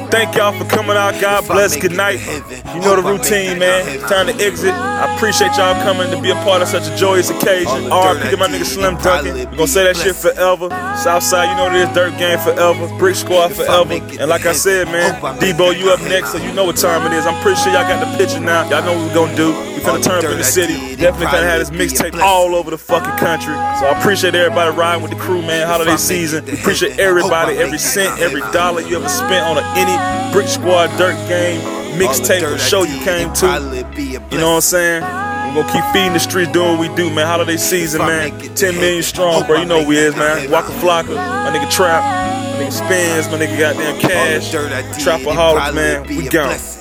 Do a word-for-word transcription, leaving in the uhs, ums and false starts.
thank y'all for coming out. God bless. Good night. You know the routine, man. Time to exit. I appreciate y'all coming to be a part of such a joyous occasion. R I P to my nigga Slim Duncan. We gonna say that shit forever. Southside, you know this. Dirt Game forever. Brick Squad forever. And like I said, man, Debo, you up next, so you know what time it is. I'm pretty sure y'all got the picture now. Y'all know what we're gonna do. We finna turn up in the city. Definitely finna have this mixtape all over the fucking country. So I appreciate everybody riding with the crew, man. Holiday season. Appreciate everybody, every cent, every dollar you ever spent on a, any Brick Squad Dirt Game mixtape or show you came to. You know what I'm saying? We're gonna keep feeding the streets, doing what we do, man. Holiday season, man. ten million strong, bro. You know we is, man. Waka Flocka, my nigga Trap, my nigga Spins, my nigga goddamn Cash, Trapaholics, man. We gone.